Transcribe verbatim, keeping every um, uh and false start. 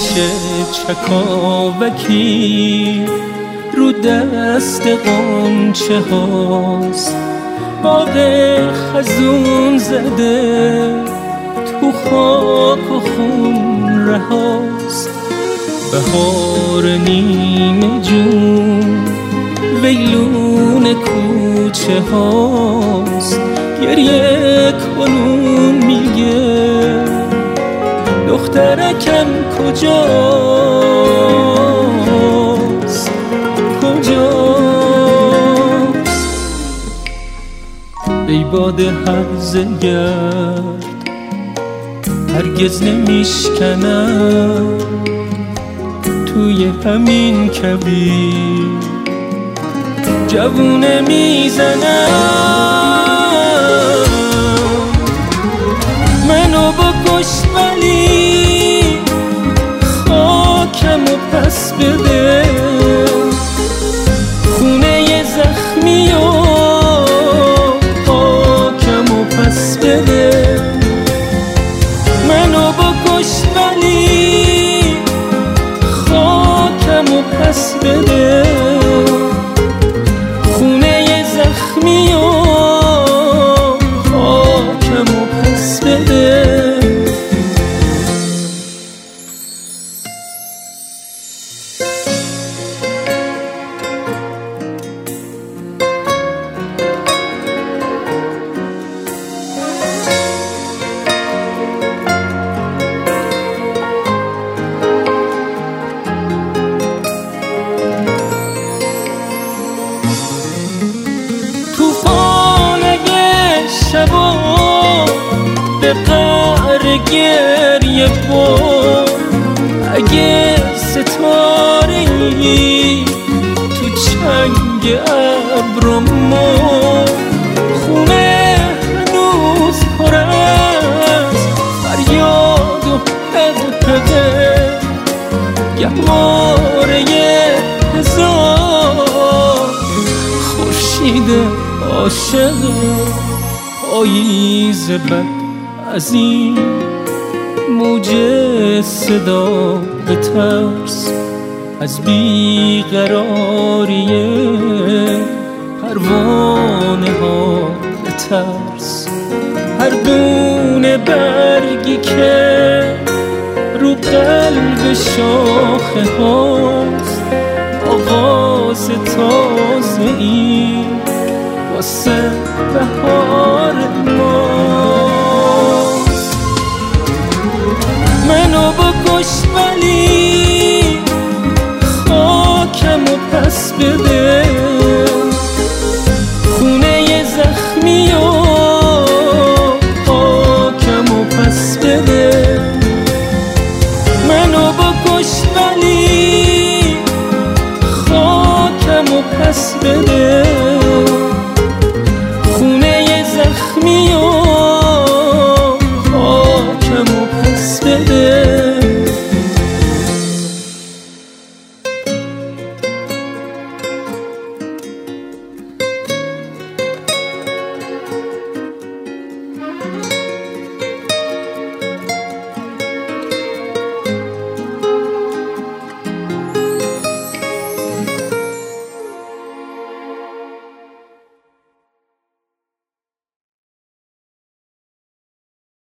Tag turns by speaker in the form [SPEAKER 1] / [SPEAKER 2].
[SPEAKER 1] کوچه چکاوکی رو دست قنچه هاست، باغ خزون زده تو خاک و خون رهاست. بهار نیمه جون ویلون کوچه هاست، گریه کنون میگه دخترکم کجاست کجاست. ای باد هرزه گرد هرگز نمیشکنم توی همین کبیر جوونه میزنم. منو بکش ولی خاکمو پس بده، خونه زخمی و خاکمو پس بده. منو بکش ولی خاکمو پس بده، خونه زخمی و خاکمو پس بده. شبا به قعر گریه بود، اگه ستاره‌ای تو چنگ ابرمون، خونه هنوز پر از فریاد و حقحقه، گهواره هزار خورشید عاشقه. پاییز بد از این موج صدا به ترس، از بیقراری پروانه ها به ترس. هر دونه برگی که رو قلب شاخه هاست، آغاز تازه ای واسه بهار ماست. منو بکش ولی خاکمو پس بده،